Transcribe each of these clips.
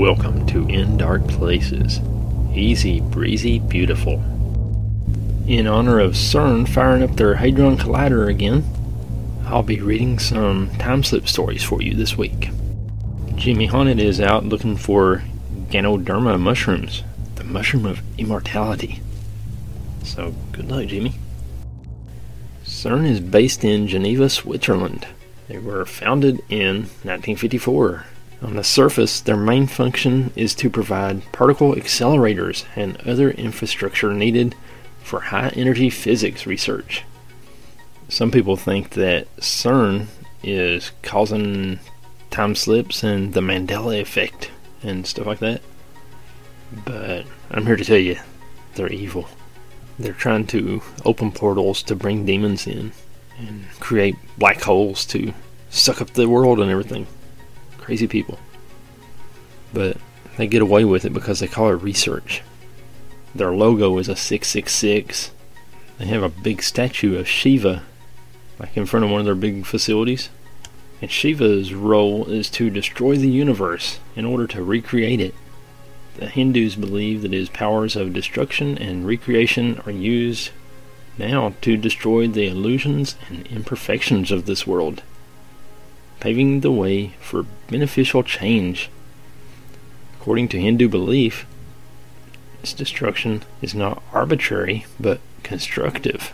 Welcome to In Dark Places. Easy, breezy, beautiful. In honor of CERN firing up their Hadron Collider again, I'll be reading some time slip stories for you this week. Jimmy Haunted is out looking for Ganoderma mushrooms, the mushroom of immortality. So, good luck, Jimmy. CERN is based in Geneva, Switzerland. They were founded in 1954. On the surface, their main function is to provide particle accelerators and other infrastructure needed for high-energy physics research. Some people think that CERN is causing time slips and the Mandela effect and stuff like that. But I'm here to tell you, they're evil. They're trying to open portals to bring demons in and create black holes to suck up the world and everything. Crazy people. But they get away with it because they call it research. Their logo is a 666. They have a big statue of Shiva, like in front of one of their big facilities. And Shiva's role is to destroy the universe in order to recreate it. The Hindus believe that his powers of destruction and recreation are used now to destroy the illusions and imperfections of this world, paving the way for beneficial change. According to Hindu belief, this destruction is not arbitrary, but constructive.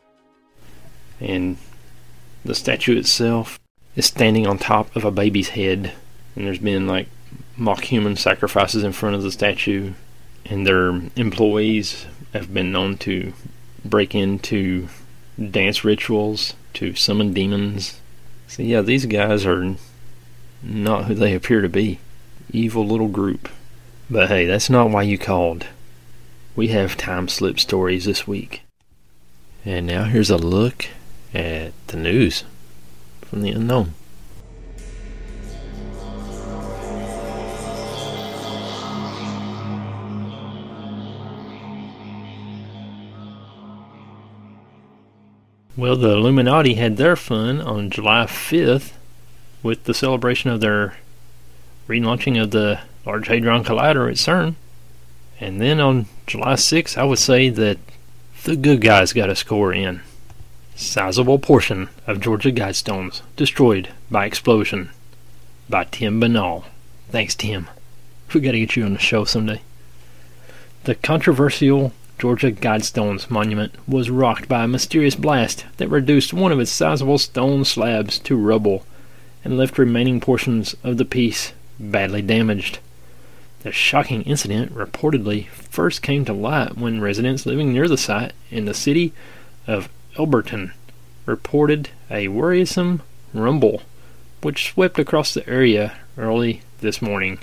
And the statue itself is standing on top of a baby's head, and there's been like mock human sacrifices in front of the statue, and their employees have been known to break into dance rituals to summon demons. So yeah, these guys are not who they appear to be. Evil little group. But hey, that's not why you called. We have time slip stories this week. And now here's a look at the news from the unknown. Well, the Illuminati had their fun on July 5th with the celebration of their relaunching of the Large Hadron Collider at CERN. And then on July 6th, I would say that the good guys got a score in. Sizable portion of Georgia Guidestones destroyed by explosion by Tim Binnall. Thanks, Tim. We gotta get you on the show someday. The controversial Georgia Guidestones monument was rocked by a mysterious blast that reduced one of its sizable stone slabs to rubble and left remaining portions of the piece badly damaged. The shocking incident reportedly first came to light when residents living near the site in the city of Elberton reported a worrisome rumble which swept across the area early this morning.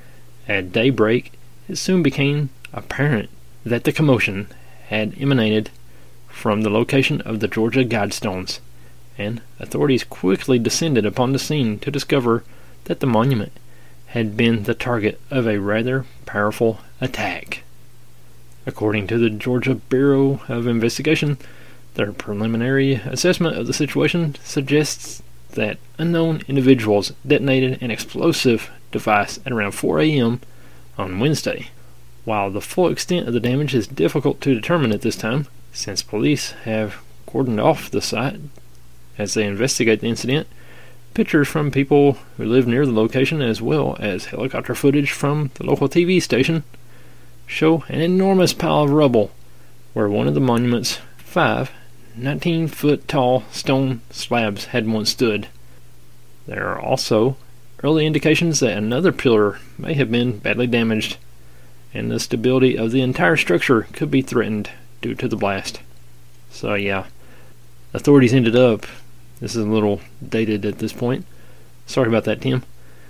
At daybreak, it soon became apparent that the commotion had emanated from the location of the Georgia Guidestones, and authorities quickly descended upon the scene to discover that the monument had been the target of a rather powerful attack. According to the Georgia Bureau of Investigation, their preliminary assessment of the situation suggests that unknown individuals detonated an explosive device at around 4 a.m. on Wednesday. While the full extent of the damage is difficult to determine at this time, since police have cordoned off the site as they investigate the incident, pictures from people who live near the location as well as helicopter footage from the local TV station show an enormous pile of rubble where one of the monument's 5 19-foot-tall stone slabs had once stood. There are also early indications that another pillar may have been badly damaged, and the stability of the entire structure could be threatened due to the blast. So yeah, authorities ended up, this is a little dated at this point, sorry about that, Tim,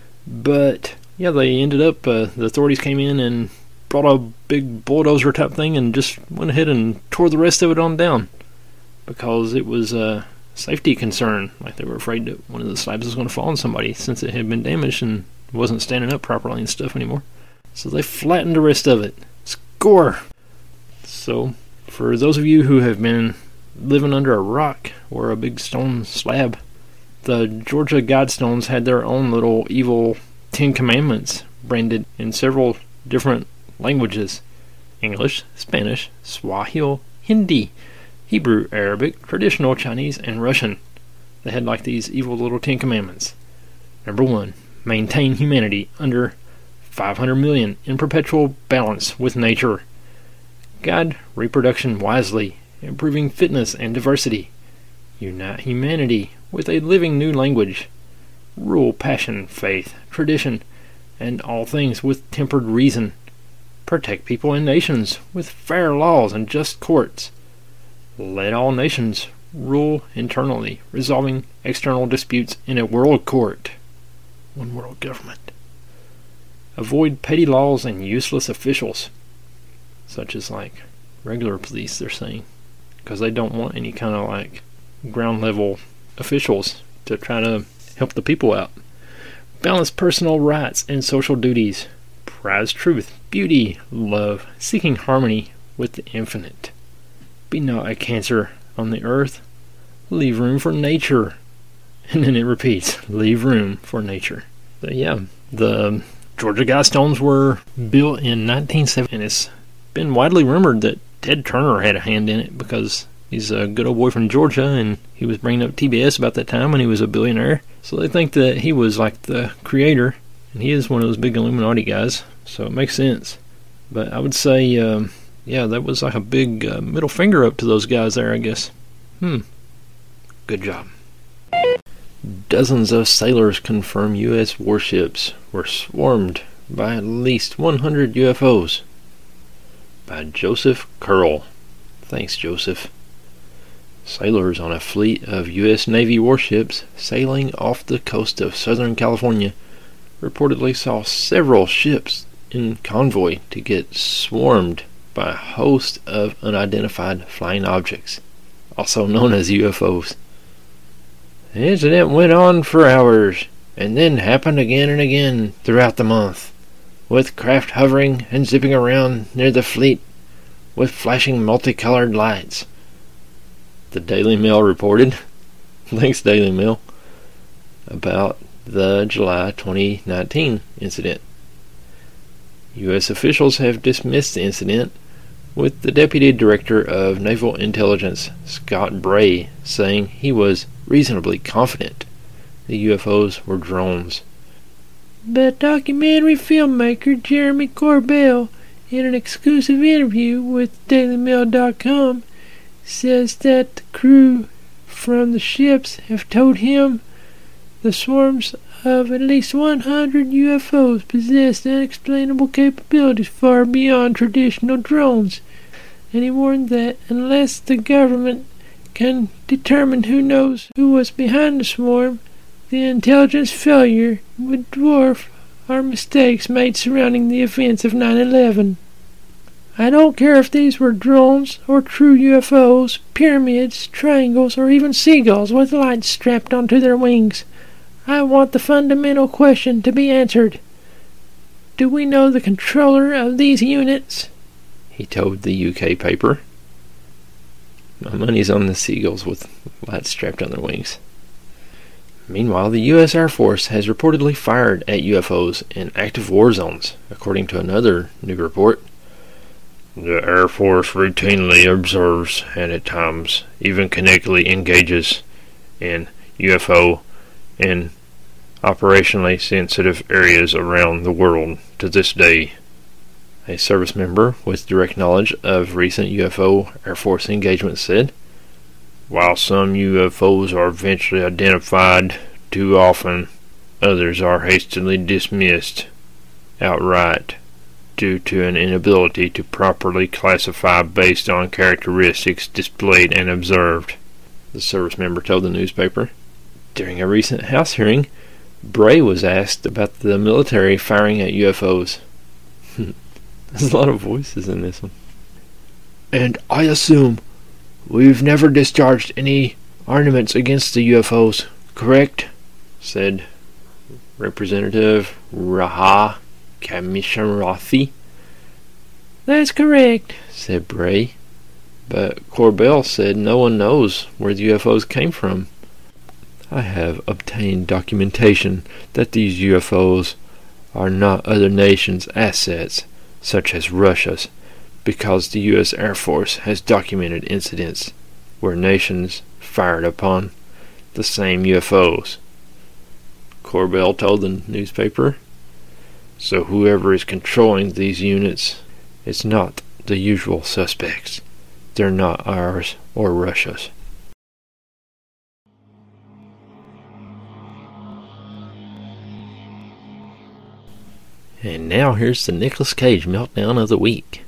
but yeah, they ended up, the authorities came in and brought a big bulldozer type thing and just went ahead and tore the rest of it on down because it was a safety concern. Like they were afraid that one of the slabs was going to fall on somebody since it had been damaged and wasn't standing up properly and stuff anymore. So they flattened the rest of it. Score! So, for those of you who have been living under a rock or a big stone slab, the Georgia Guidestones had their own little evil 10 Commandments branded in several different languages: English, Spanish, Swahili, Hindi, Hebrew, Arabic, traditional Chinese, and Russian. They had like these evil little 10 commandments. Number 1, maintain humanity under 500 million in perpetual balance with nature. Guide reproduction wisely, improving fitness and diversity. Unite humanity with a living new language. Rule passion, faith, tradition, and all things with tempered reason. Protect people and nations with fair laws and just courts. Let all nations rule internally, resolving external disputes in a world court. One world government. Avoid petty laws and useless officials, such as like regular police, they're saying, because they don't want any kind of like ground level officials to try to help the people out. Balance personal rights and social duties. Prize truth, beauty, love, seeking harmony with the infinite. Be not a cancer on the earth. Leave room for nature. And then it repeats, leave room for nature. So yeah, the Georgia Guidestones were built in 1970, and it's been widely rumored that Ted Turner had a hand in it because he's a good old boy from Georgia, and he was bringing up TBS about that time when he was a billionaire. So they think that he was like the creator, and he is one of those big Illuminati guys, so it makes sense. But I would say, yeah, that was like a big middle finger up to those guys there, I guess. Good job. Dozens of sailors confirm U.S. warships were swarmed by at least 100 UFOs. By Joseph Curl. Thanks, Joseph. Sailors on a fleet of U.S. Navy warships sailing off the coast of Southern California reportedly saw several ships in convoy to get swarmed by a host of unidentified flying objects, also known as UFOs. The incident went on for hours, and then happened again and again throughout the month, with craft hovering and zipping around near the fleet with flashing multicolored lights. The Daily Mail reported, thanks Daily Mail, about the July 2019 incident. U.S. officials have dismissed the incident, with the Deputy Director of Naval Intelligence, Scott Bray, saying he was reasonably confident the UFOs were drones. But documentary filmmaker Jeremy Corbell, in an exclusive interview with DailyMail.com, says that the crew from the ships have told him the swarms of at least 100 UFOs possessed unexplainable capabilities far beyond traditional drones, and he warned that unless the government can determine who was behind the swarm, the intelligence failure would dwarf our mistakes made surrounding the events of 9/11. I don't care if these were drones or true UFOs, pyramids, triangles, or even seagulls with lights strapped onto their wings. I want the fundamental question to be answered. Do we know the controller of these units? He told the UK paper. My money's on the seagulls with lights strapped on their wings. Meanwhile, the U.S. Air Force has reportedly fired at UFOs in active war zones, according to another new report. The Air Force routinely observes and at times even kinetically engages in UFO in operationally sensitive areas around the world to this day. A service member with direct knowledge of recent UFO Air Force engagements said, while some UFOs are eventually identified, too often others are hastily dismissed outright due to an inability to properly classify based on characteristics displayed and observed, the service member told the newspaper. During a recent House hearing, Bray was asked about the military firing at UFOs. There's a lot of voices in this one. And I assume we've never discharged any armaments against the UFOs, correct? Said Representative Raha Kamisharathy. That's correct, said Bray. But Corbell said no one knows where the UFOs came from. I have obtained documentation that these UFOs are not other nations' assets, such as Russia's, because the U.S. Air Force has documented incidents where nations fired upon the same UFOs. Corbell told the newspaper. So whoever is controlling these units is not the usual suspects. They're not ours or Russia's. And now here's the Nicolas Cage meltdown of the week.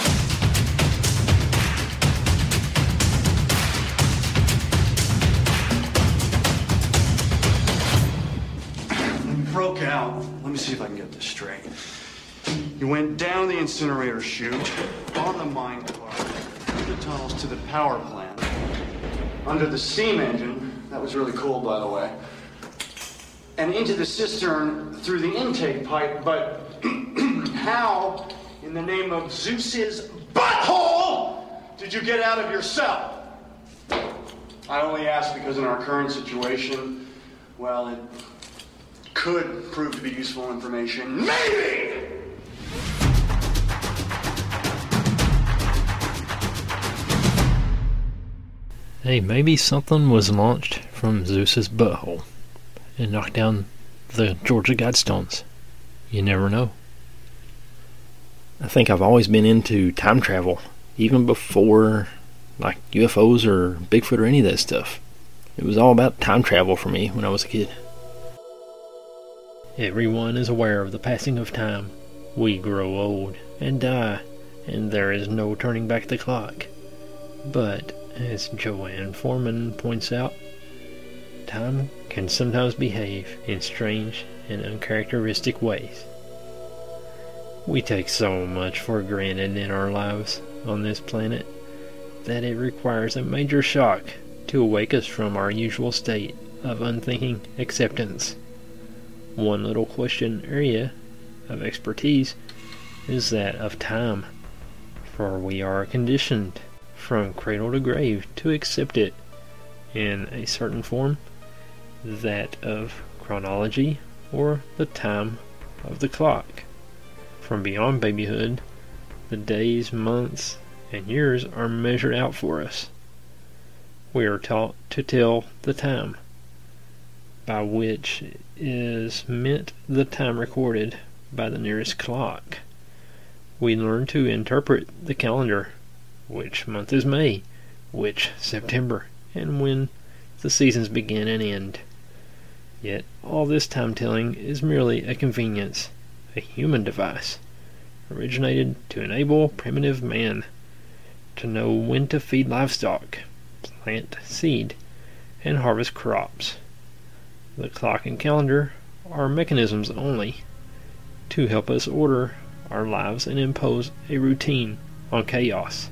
You broke out. Let me see if I can get this straight. You went down the incinerator chute, on the mine car, through the tunnels to the power plant, under the steam engine, that was really cool by the way, and into the cistern through the intake pipe, but how, in the name of Zeus's butthole, did you get out of your cell? I only ask because in our current situation, well, it could prove to be useful information. Maybe! Hey, maybe something was launched from Zeus's butthole and knocked down the Georgia Guidestones. You never know. I think I've always been into time travel, even before like UFOs or Bigfoot or any of that stuff. It was all about time travel for me when I was a kid. Everyone is aware of the passing of time. We grow old and die, and there is no turning back the clock. But, as Joanne Foreman points out, time can sometimes behave in strange and uncharacteristic ways. We take so much for granted in our lives on this planet that it requires a major shock to awake us from our usual state of unthinking acceptance. One little question area of expertise is that of time, for we are conditioned from cradle to grave to accept it in a certain form, that of chronology or the time of the clock. From beyond babyhood, the days, months, and years are measured out for us. We are taught to tell the time, by which is meant the time recorded by the nearest clock. We learn to interpret the calendar, which month is May, which September, and when the seasons begin and end. Yet all this time-telling is merely a convenience, a human device, originated to enable primitive man to know when to feed livestock, plant seed, and harvest crops. The clock and calendar are mechanisms only to help us order our lives and impose a routine on chaos.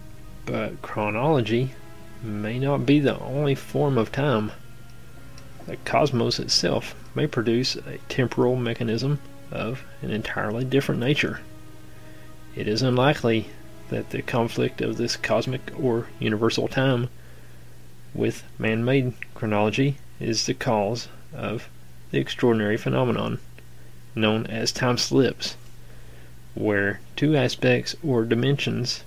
But chronology may not be the only form of time. The cosmos itself may produce a temporal mechanism of an entirely different nature. It is unlikely that the conflict of this cosmic or universal time with man-made chronology is the cause of the extraordinary phenomenon known as time slips, where two aspects or dimensions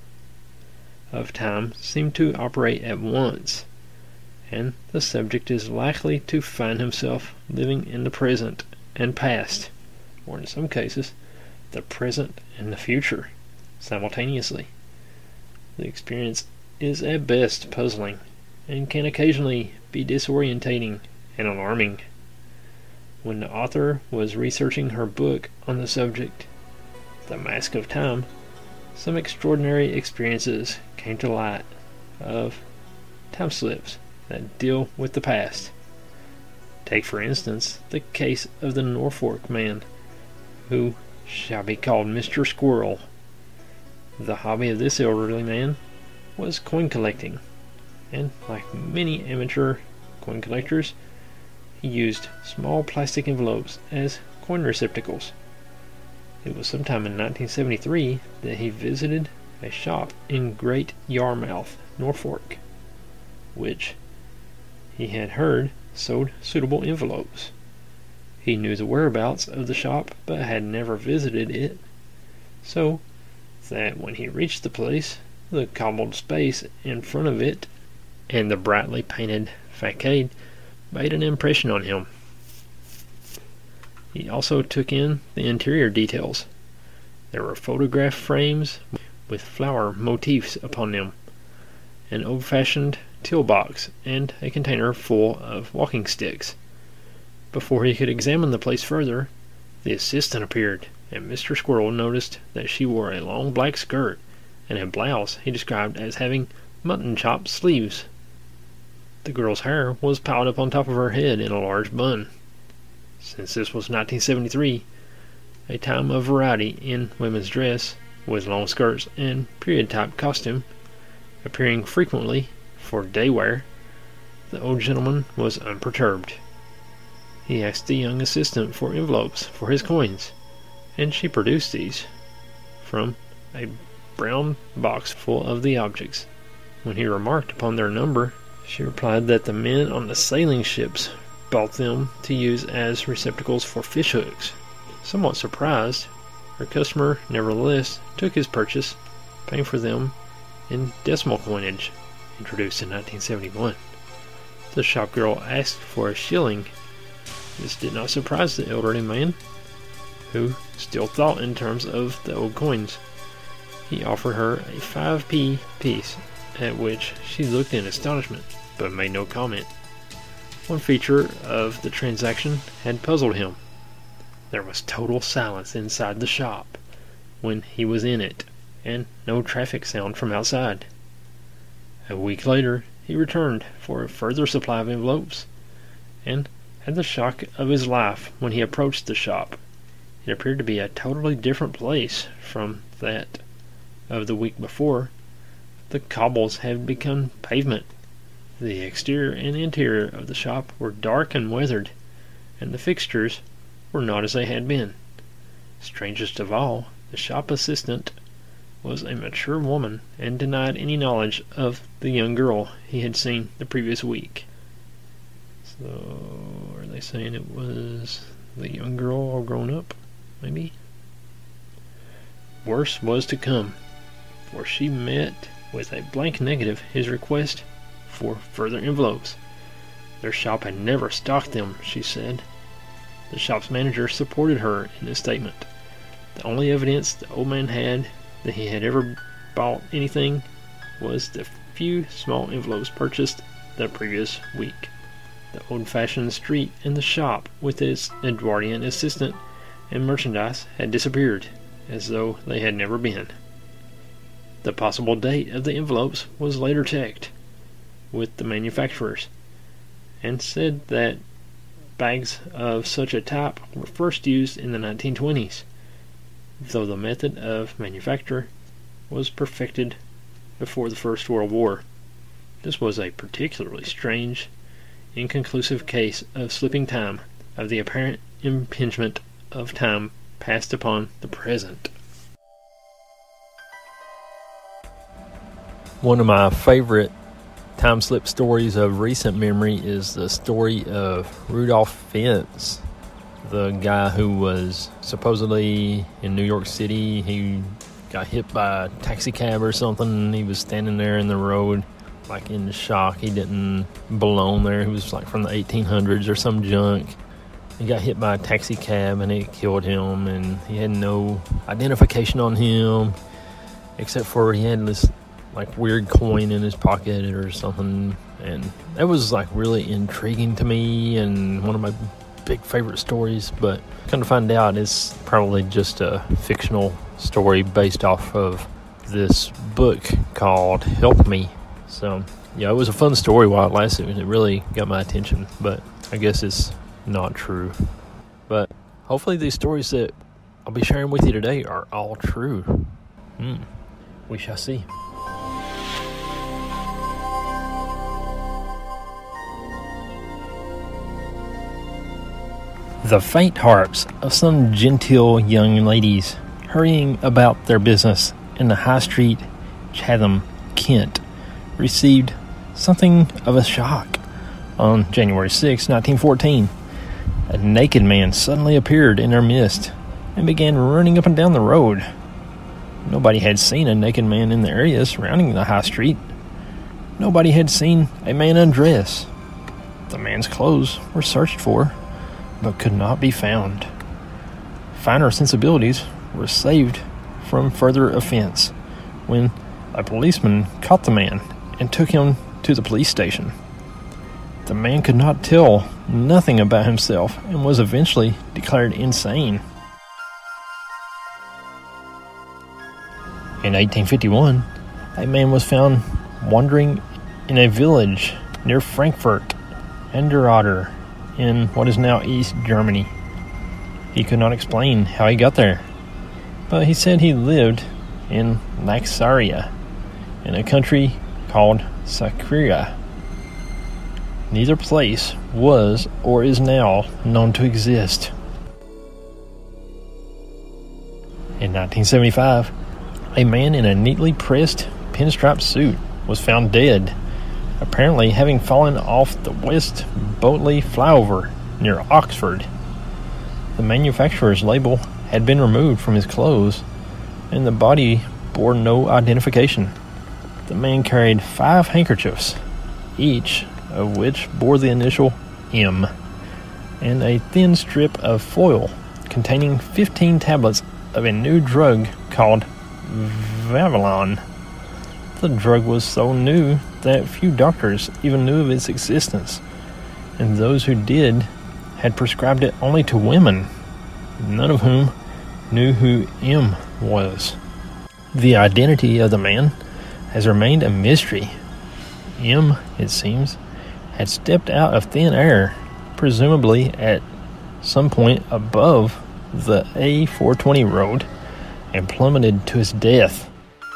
of time seem to operate at once, and the subject is likely to find himself living in the present and past, or in some cases, the present and the future, simultaneously. The experience is at best puzzling, and can occasionally be disorientating and alarming. When the author was researching her book on the subject, The Mask of Time, some extraordinary experiences came to light of time slips that deal with the past. Take, for instance, the case of the Norfolk man, who shall be called Mr. Squirrel. The hobby of this elderly man was coin collecting, and like many amateur coin collectors, he used small plastic envelopes as coin receptacles. It was sometime in 1973 that he visited a shop in Great Yarmouth, Norfolk, which he had heard sold suitable envelopes. He knew the whereabouts of the shop, but had never visited it, so that when he reached the place, the cobbled space in front of it and the brightly painted facade made an impression on him. He also took in the interior details. There were photograph frames with flower motifs upon them, an old-fashioned till box, and a container full of walking sticks. Before he could examine the place further, the assistant appeared, and Mr. Squirrel noticed that she wore a long black skirt and a blouse he described as having mutton chop sleeves. The girl's hair was piled up on top of her head in a large bun. Since this was 1973, a time of variety in women's dress, with long skirts and period-type costume appearing frequently for day wear, the old gentleman was unperturbed. He asked the young assistant for envelopes for his coins, and she produced these from a brown box full of the objects. When he remarked upon their number, she replied that the men on the sailing ships bought them to use as receptacles for fish hooks. Somewhat surprised, her customer nevertheless took his purchase, paying for them in decimal coinage, introduced in 1971. The shop girl asked for a shilling. This did not surprise the elderly man, who still thought in terms of the old coins. He offered her a 5p piece, at which she looked in astonishment, but made no comment. One feature of the transaction had puzzled him. There was total silence inside the shop when he was in it, and no traffic sound from outside. A week later, he returned for a further supply of envelopes, and had the shock of his life when he approached the shop. It appeared to be a totally different place from that of the week before. The cobbles had become pavement. The exterior and interior of the shop were dark and weathered, and the fixtures were not as they had been. Strangest of all, the shop assistant was a mature woman and denied any knowledge of the young girl he had seen the previous week. So, are they saying it was the young girl all grown up? Maybe? Worse was to come, for she met with a blank negative his request for further envelopes. Their shop had never stocked them, she said. The shop's manager supported her in this statement. The only evidence the old man had that he had ever bought anything was the few small envelopes purchased the previous week. The old-fashioned street and the shop with its Edwardian assistant and merchandise had disappeared, as though they had never been. The possible date of the envelopes was later checked with the manufacturers, and said that bags of such a type were first used in the 1920s, though the method of manufacture was perfected before the First World War. This was a particularly strange, inconclusive case of slipping time, of the apparent impingement of time passed upon the present. One of my favorite time slip stories of recent memory is the story of Rudolph Fentz, the guy who was supposedly in New York City. He got hit by a taxi cab or something. He was standing there in the road like in shock. He didn't belong there. He was like from the 1800s or some junk. He got hit by a taxi cab and it killed him, and he had no identification on him except for he had this like weird coin in his pocket or something, and that was like really intriguing to me and one of my big favorite stories. But come to find out, it's probably just a fictional story based off of this book called Help Me. So yeah, it was a fun story while it lasted, and it really got my attention, but I guess it's not true. But hopefully these stories that I'll be sharing with you today are all true. We shall see. The faint harps of some genteel young ladies hurrying about their business in the High Street, Chatham, Kent, received something of a shock on January 6, 1914. a naked man suddenly appeared in their midst and began running up and down the road. Nobody had seen a naked man in the area surrounding the high street. Nobody had seen a man undress. The man's clothes were searched for, but could not be found. Finer sensibilities were saved from further offense when a policeman caught the man and took him to the police station. The man could not tell nothing about himself and was eventually declared insane. In 1851, a man was found wandering in a village near Frankfurt an der Oder in what is now East Germany. He could not explain how he got there, but he said he lived in Laxaria, in a country called Sakria. Neither place was or is now known to exist. In 1975, a man in a neatly pressed pinstripe suit was found dead, apparently having fallen off the West Botley flyover near Oxford. The manufacturer's label had been removed from his clothes, and the body bore no identification. The man carried 5 handkerchiefs, each of which bore the initial M, and a thin strip of foil containing 15 tablets of a new drug called Vavalon. The drug was so new that few doctors even knew of its existence, and those who did had prescribed it only to women, none of whom knew who M was. The identity of the man has remained a mystery. M, it seems, had stepped out of thin air, presumably at some point above the A420 road, and plummeted to his death.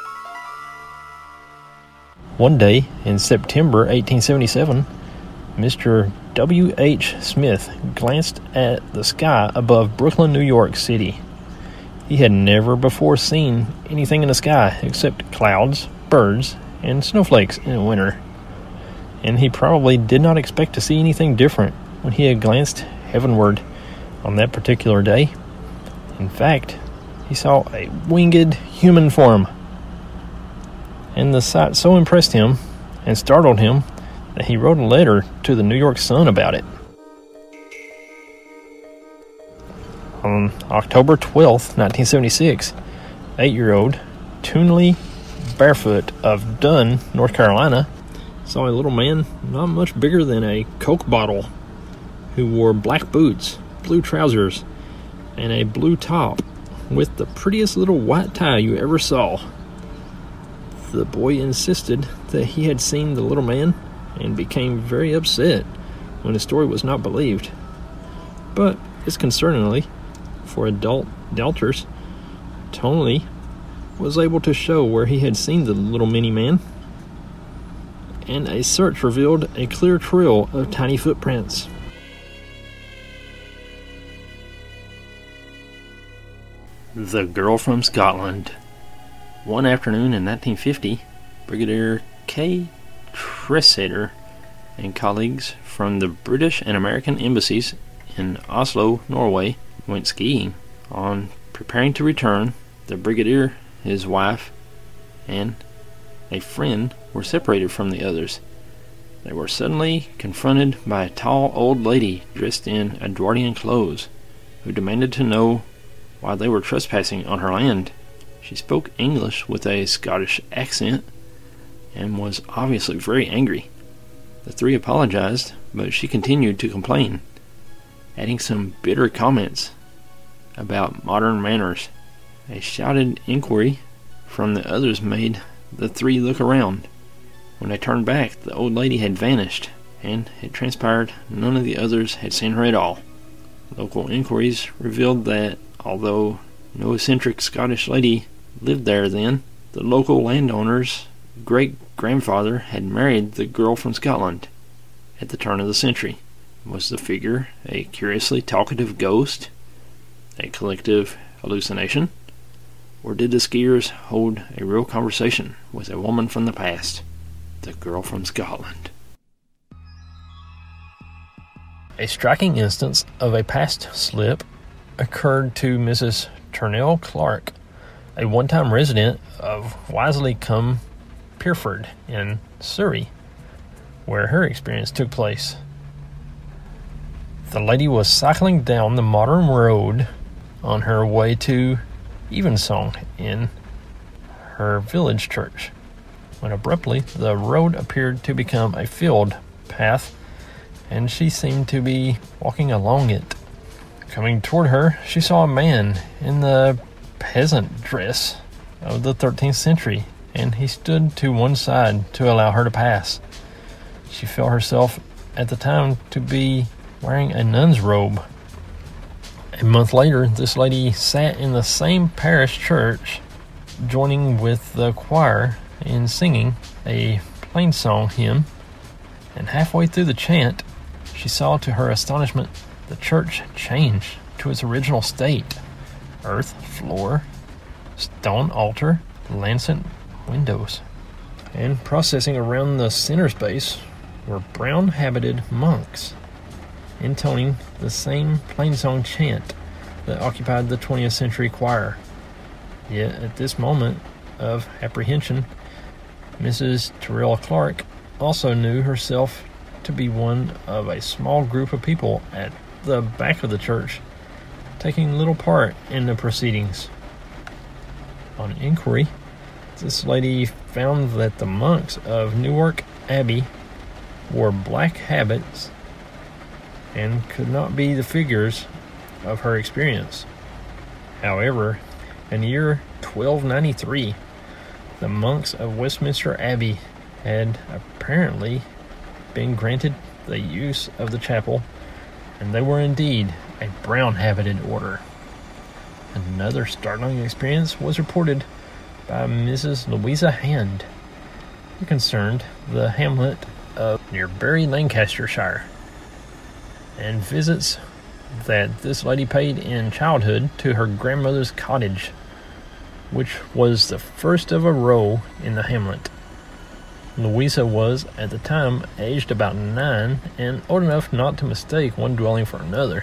One day in September 1877, Mr. W. H. Smith glanced at the sky above Brooklyn, New York City. He had never before seen anything in the sky except clouds, birds, and snowflakes in winter, and he probably did not expect to see anything different when he had glanced heavenward on that particular day. In fact, he saw a winged human form, and the sight so impressed him and startled him that he wrote a letter to the New York Sun about it. On October 12th, 1976, 8-year-old Toonley Barefoot of Dunn, North Carolina, saw a little man not much bigger than a Coke bottle who wore black boots, blue trousers, and a blue top with the prettiest little white tie you ever saw. The boy insisted that he had seen the little man and became very upset when his story was not believed. But, disconcertingly, for adult doubters, Toonley was able to show where he had seen the little mini-man, and a search revealed a clear trail of tiny footprints. The Girl from Scotland. One afternoon in 1950, Brigadier K. Tresidder and colleagues from the British and American embassies in Oslo, Norway, went skiing. On preparing to return, the brigadier, his wife, and a friend were separated from the others. They were suddenly confronted by a tall old lady dressed in Edwardian clothes, who demanded to know why they were trespassing on her land. She spoke English with a Scottish accent and was obviously very angry. The three apologized, but she continued to complain, adding some bitter comments about modern manners. A shouted inquiry from the others made the three look around. When they turned back, the old lady had vanished, and it transpired none of the others had seen her at all. Local inquiries revealed that although no eccentric Scottish lady lived there then, the local landowner's great-grandfather had married the girl from Scotland at the turn of the century. Was the figure a curiously talkative ghost, a collective hallucination, or did the skiers hold a real conversation with a woman from the past, the girl from Scotland? A striking instance of a past slip occurred to Mrs. Turnell Clark, a one-time resident of Wisley-cum-Pierford in Surrey, where her experience took place. The lady was cycling down the modern road on her way to Evensong in her village church, when abruptly the road appeared to become a field path, and she seemed to be walking along it. Coming toward her, she saw a man in the peasant dress of the 13th century, and he stood to one side to allow her to pass. She felt herself at the time to be wearing a nun's robe. A month later, this lady sat in the same parish church, joining with the choir in singing a plainsong hymn, and halfway through the chant, she saw to her astonishment the church change to its original state: earth floor, stone altar, lancet windows. And processing around the center space were brown-habited monks, intoning the same plainsong chant that occupied the 20th century choir. Yet at this moment of apprehension, Mrs. Turnell Clark also knew herself to be one of a small group of people at the back of the church, taking little part in the proceedings. On inquiry, this lady found that the monks of Newark Abbey wore black habits and could not be the figures of her experience. However, in the year 1293, the monks of Westminster Abbey had apparently been granted the use of the chapel, and they were indeed a brown-habited order. Another startling experience was reported by Mrs. Louisa Hand, who concerned the hamlet of near Bury, Lancashire, and visits that this lady paid in childhood to her grandmother's cottage, which was the first of a row in the hamlet. Louisa was, at the time, aged about 9 and old enough not to mistake one dwelling for another.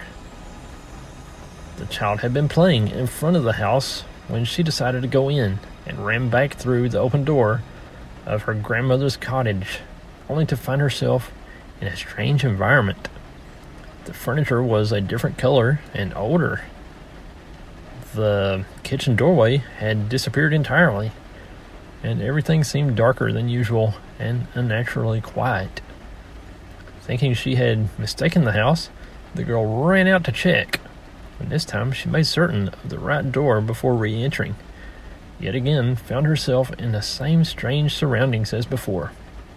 The child had been playing in front of the house when she decided to go in, and ran back through the open door of her grandmother's cottage, only to find herself in a strange environment. The furniture was a different color and older. The kitchen doorway had disappeared entirely, and everything seemed darker than usual and unnaturally quiet. Thinking she had mistaken the house, the girl ran out to check, and this time she made certain of the right door before re-entering. Yet again found herself in the same strange surroundings as before.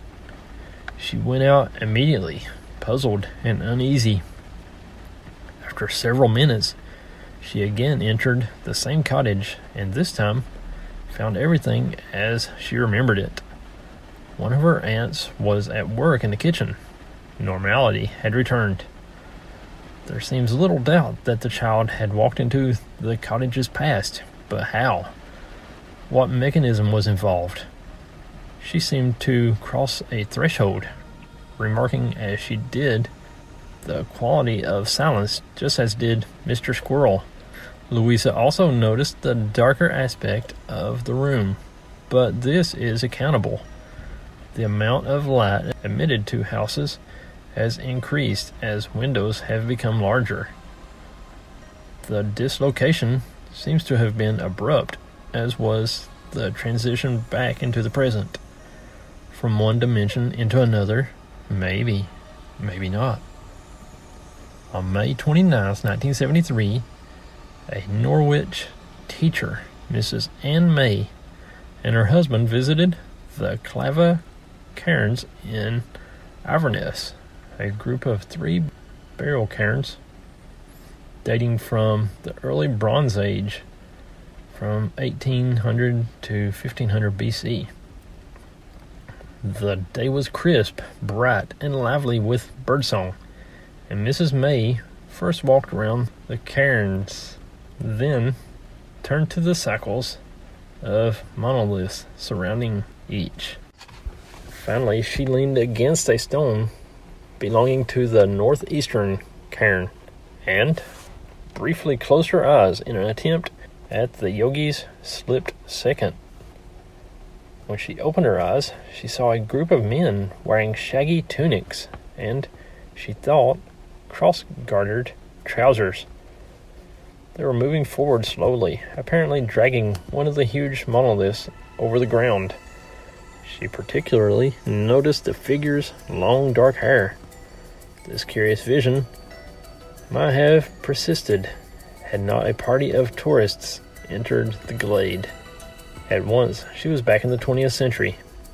She went out immediately, puzzled and uneasy. After several minutes, she again entered the same cottage, and this time found everything as she remembered it. One of her aunts was at work in the kitchen. Normality had returned. There seems little doubt that the child had walked into the cottage's past, but how? What mechanism was involved? She seemed to cross a threshold, remarking as she did the quality of silence, just as did Mr. Squirrel. Louisa also noticed the darker aspect of the room, but this is accountable. The amount of light emitted to houses has increased as windows have become larger. The dislocation seems to have been abrupt, as was the transition back into the present. From one dimension into another, maybe not. On May 29th, 1973, a Norwich teacher, Mrs. Anne May, and her husband visited the Clava Cairns in Inverness, a group of 3 burial cairns dating from the early Bronze Age, from 1800 to 1500 BC. The day was crisp, bright, and lively with birdsong, and Mrs. May first walked around the cairns, then turned to the cycles of monoliths surrounding each. Finally, she leaned against a stone belonging to the northeastern cairn, and briefly closed her eyes in an attempt at the yogi's slipped second. When she opened her eyes, she saw a group of men wearing shaggy tunics and, she thought, cross-gartered trousers. They were moving forward slowly, apparently dragging one of the huge monoliths over the ground. She particularly noticed the figure's long dark hair. This curious vision might have persisted had not a party of tourists entered the glade. At once, she was back in the 20th century.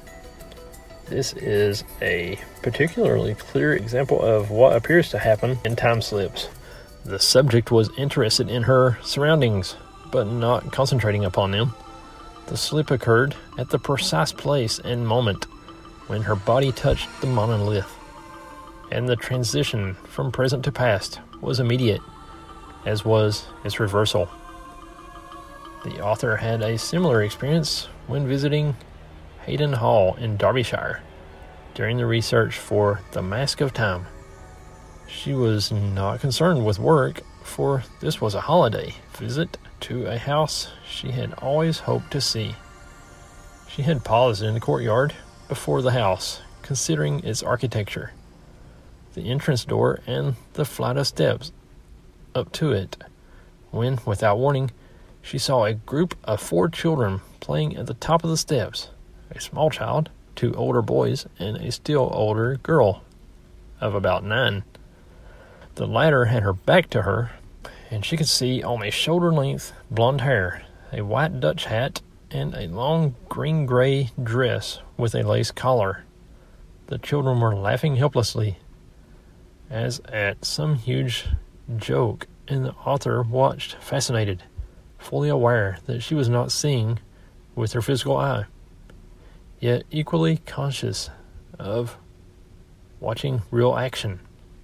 This is a particularly clear example of what appears to happen in time slips. The subject was interested in her surroundings, but not concentrating upon them. The slip occurred at the precise place and moment when her body touched the monolith, and the transition from present to past was immediate, as was its reversal. The author had a similar experience when visiting Haydon Hall in Derbyshire during the research for The Mask of Time. She was not concerned with work, for this was a holiday visit to a house she had always hoped to see. She had paused in the courtyard before the house, considering its architecture, the entrance door, and the flight of steps up to it, when, without warning, she saw a group of 4 children playing at the top of the steps, a small child, 2 older boys, and a still older girl of about 9. The latter had her back to her, and she could see only shoulder-length blonde hair, a white Dutch hat, and a long green-gray dress with a lace collar. The children were laughing helplessly, as at some huge joke, and the author watched fascinated, fully aware that she was not seeing with her physical eye, yet equally conscious of watching real action.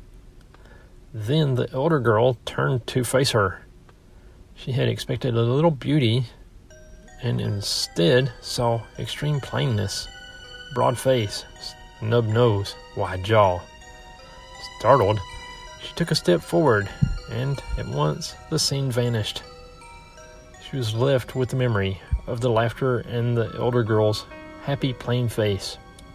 Then the elder girl turned to face her. She had expected a little beauty, and instead saw extreme plainness, broad face, snub nose, wide jaw. Startled, she took a step forward, and at once the scene vanished. She was left with the memory of the laughter and the elder girl's happy, plain face.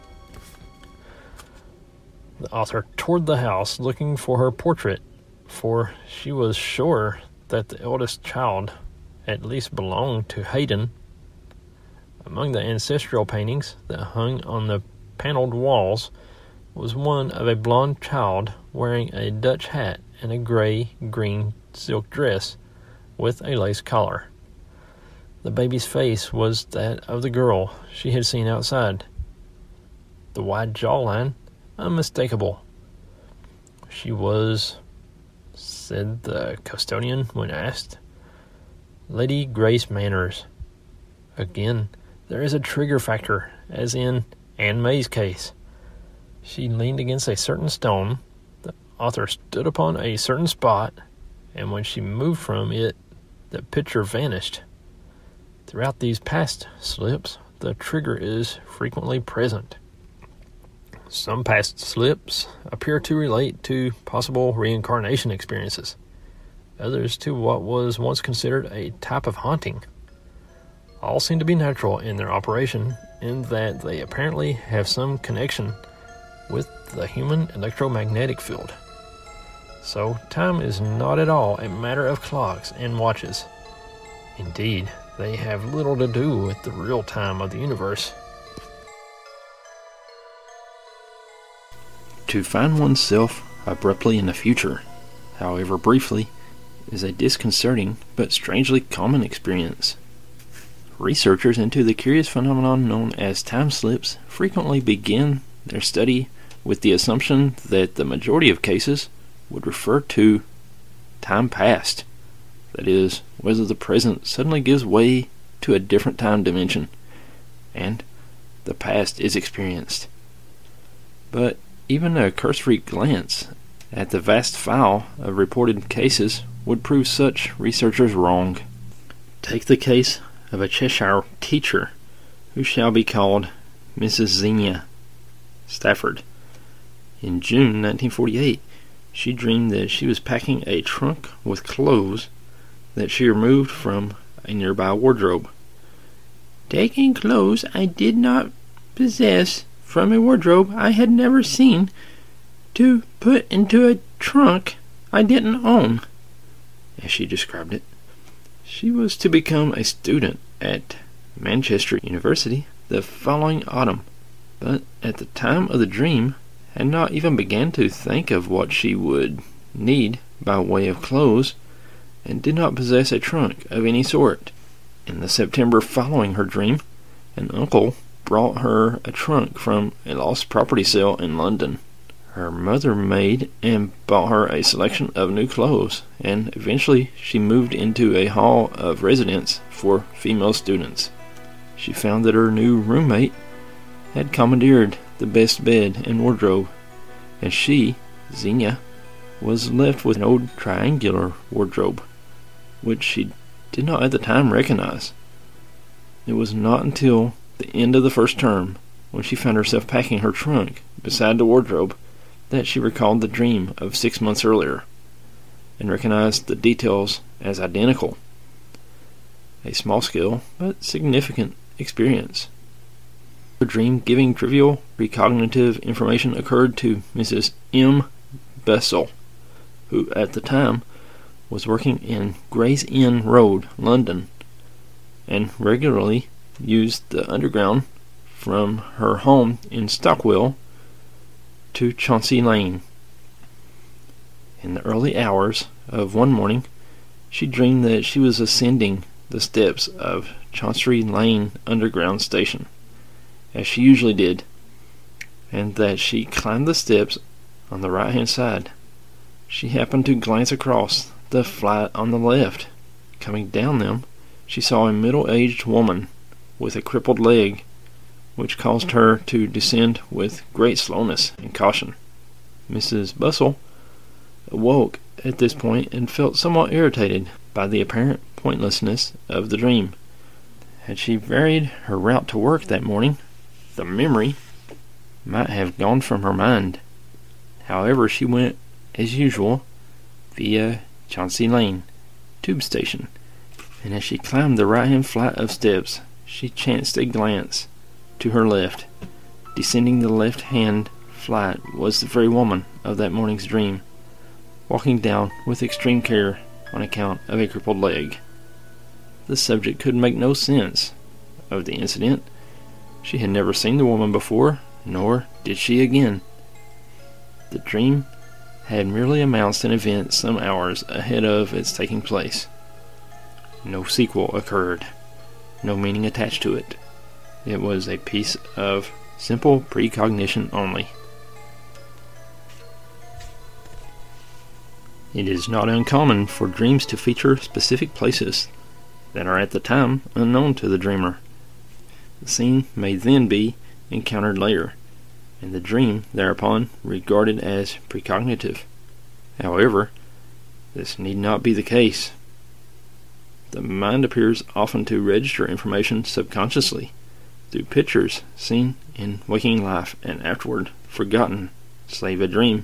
The author toured the house looking for her portrait, for she was sure that the eldest child at least belonged to Haydon. Among the ancestral paintings that hung on the paneled walls was one of a blonde child wearing a Dutch hat and a gray-green silk dress with a lace collar. The baby's face was that of the girl she had seen outside. The wide jawline, unmistakable. She was, said the custodian when asked, Lady Grace Manners. Again, there is a trigger factor, as in Anne May's case. She leaned against a certain stone, the author stood upon a certain spot, and when she moved from it, the picture vanished. Throughout these past slips, the trigger is frequently present. Some past slips appear to relate to possible reincarnation experiences, others to what was once considered a type of haunting. All seem to be natural in their operation, in that they apparently have some connection with the human electromagnetic field. So time is not at all a matter of clocks and watches. Indeed, they have little to do with the real time of the universe. To find oneself abruptly in the future, however briefly, is a disconcerting but strangely common experience. Researchers into the curious phenomenon known as time slips frequently begin their study with the assumption that the majority of cases would refer to time past, that is, whether the present suddenly gives way to a different time dimension, and the past is experienced. But even a cursory glance at the vast file of reported cases would prove such researchers wrong. Take the case of a Cheshire teacher who shall be called Mrs. Xenia Stafford. In June 1948, she dreamed that she was packing a trunk with clothes that she removed from a nearby wardrobe. Taking clothes I did not possess from a wardrobe I had never seen to put into a trunk I didn't own, as she described it. She was to become a student at Manchester University the following autumn, but at the time of the dream had not even began to think of what she would need by way of clothes, and did not possess a trunk of any sort. In the September following her dream, an uncle brought her a trunk from a lost property sale in London. Her mother made and bought her a selection of new clothes, and eventually she moved into a hall of residence for female students. She found that her new roommate had commandeered the best bed and wardrobe, and she, Xenia, was left with an old triangular wardrobe, which she did not at the time recognize. It was not until the end of the first term, when she found herself packing her trunk beside the wardrobe, that she recalled the dream of 6 months earlier, and recognized the details as identical. A small-scale but significant experience. The dream giving trivial precognitive information occurred to Mrs. M. Bessel, who at the time was working in Gray's Inn Road, London, and regularly used the underground from her home in Stockwell to Chauncey Lane. In the early hours of one morning, she dreamed that she was ascending the steps of Chauncey Lane underground station, as she usually did, and that she climbed the steps on the right-hand side. She happened to glance across the flight on the left. Coming down them, she saw a middle-aged woman with a crippled leg, which caused her to descend with great slowness and caution. Mrs. Bustle awoke at this point and felt somewhat irritated by the apparent pointlessness of the dream. Had she varied her route to work that morning, the memory might have gone from her mind. However, she went, as usual, via Chauncey Lane tube station, and as she climbed the right-hand flight of steps, she chanced a glance to her left. Descending the left-hand flight was the very woman of that morning's dream, walking down with extreme care on account of a crippled leg. The subject could make no sense of the incident. She had never seen the woman before, nor did she again. The dream had merely announced an event some hours ahead of its taking place. No sequel occurred, no meaning attached to it. It was a piece of simple precognition only. It is not uncommon for dreams to feature specific places that are at the time unknown to the dreamer. The scene may then be encountered later, and the dream thereupon regarded as precognitive. However, this need not be the case. The mind appears often to register information subconsciously through pictures seen in waking life and afterward forgotten, save a dream.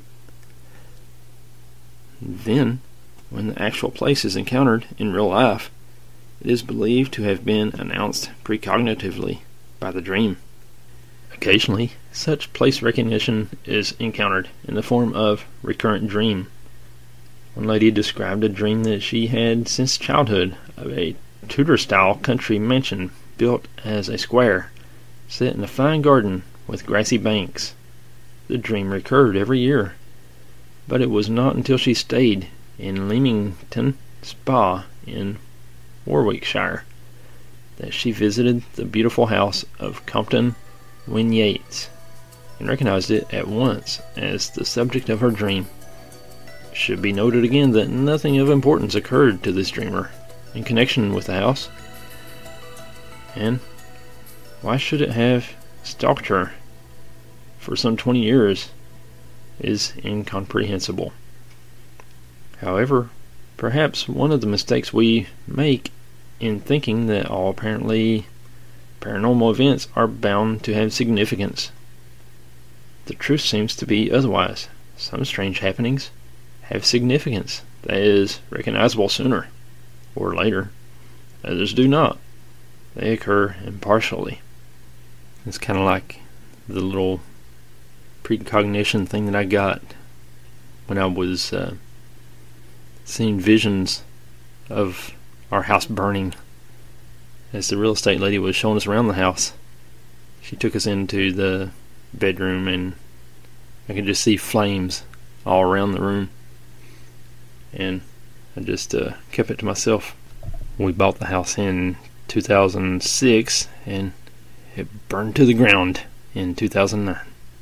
Then, when the actual place is encountered in real life, it is believed to have been announced precognitively by the dream. Occasionally, such place recognition is encountered in the form of recurrent dream. One lady described a dream that she had since childhood of a Tudor-style country mansion built as a square, set in a fine garden with grassy banks. The dream recurred every year, but it was not until she stayed in Leamington Spa in Warwickshire that she visited the beautiful house of Compton Wynyates and recognized it at once as the subject of her dream. It should be noted again that nothing of importance occurred to this dreamer in connection with the house, and why should it have stalked her for some 20 years is incomprehensible. However, perhaps one of the mistakes we make in thinking that all apparently paranormal events are bound to have significance the truth seems to be otherwise. Some strange happenings have significance that is recognizable sooner or later. Others do not. They occur impartially. It's kind of like the little precognition thing that I got when I was seeing visions of our house burning. As the real estate lady was showing us around the house, she took us into the bedroom, and I could just see flames all around the room. And I just kept it to myself. We bought the house in 2006, and it burned to the ground in 2009.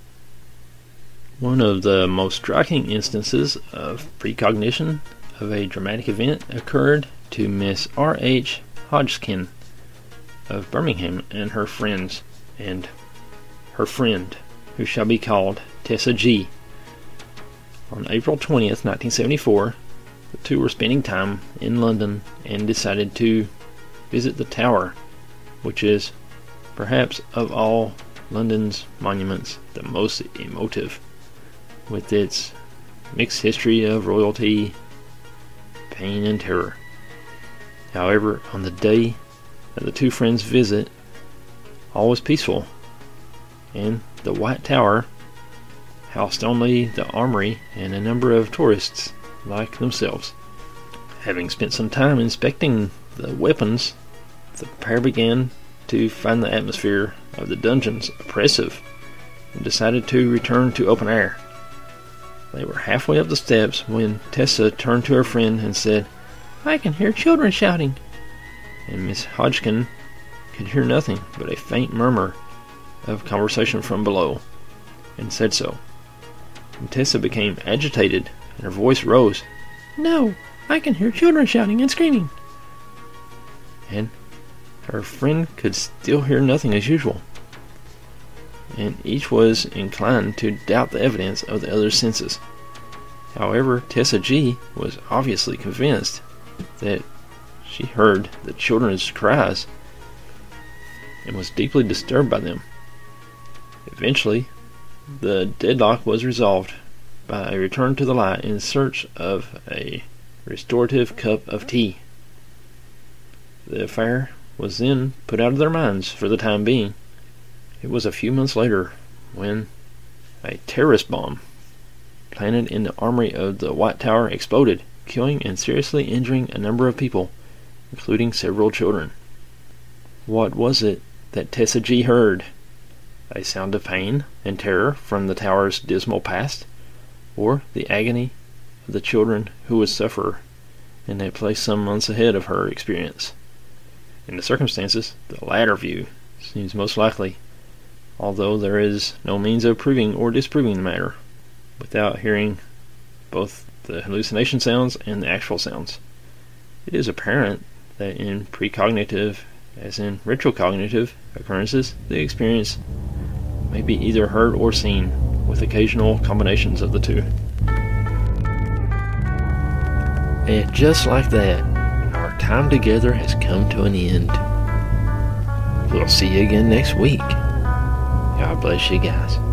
One of the most striking instances of precognition of a dramatic event occurred to Miss R.H. Hodgkin of Birmingham and her friends, and her friend, who shall be called Tessa G. On April 20th, 1974, the two were spending time in London and decided to visit the Tower, which is, perhaps of all London's monuments, the most emotive, with its mixed history of royalty, pain, and terror. However, on the day of the two friends' visit, all was peaceful, and the White Tower housed only the armory and a number of tourists like themselves. Having spent some time inspecting the weapons, the pair began to find the atmosphere of the dungeons oppressive and decided to return to open air. They were halfway up the steps when Tessa turned to her friend and said, "I can hear children shouting." And Miss Hodgkin could hear nothing but a faint murmur of conversation from below, and said so. And Tessa became agitated, and her voice rose. "No, I can hear children shouting and screaming." And her friend could still hear nothing as usual, and each was inclined to doubt the evidence of the other's senses. However, Tessa G. was obviously convinced that she heard the children's cries and was deeply disturbed by them. Eventually, the deadlock was resolved by a return to the light in search of a restorative cup of tea. The affair was then put out of their minds for the time being. It was a few months later when a terrorist bomb planted in the armory of the White Tower exploded, killing and seriously injuring a number of people, including several children. What was it that Tessa G. heard? A sound of pain and terror from the tower's dismal past, or the agony of the children who would suffer in a place some months ahead of her experience? In the circumstances, the latter view seems most likely, although there is no means of proving or disproving the matter without hearing both the hallucination sounds and the actual sounds. It is apparent that in precognitive, as in retrocognitive occurrences, the experience may be either heard or seen, with occasional combinations of the two. And just like that, our time together has come to an end. We'll see you again next week. God bless you guys.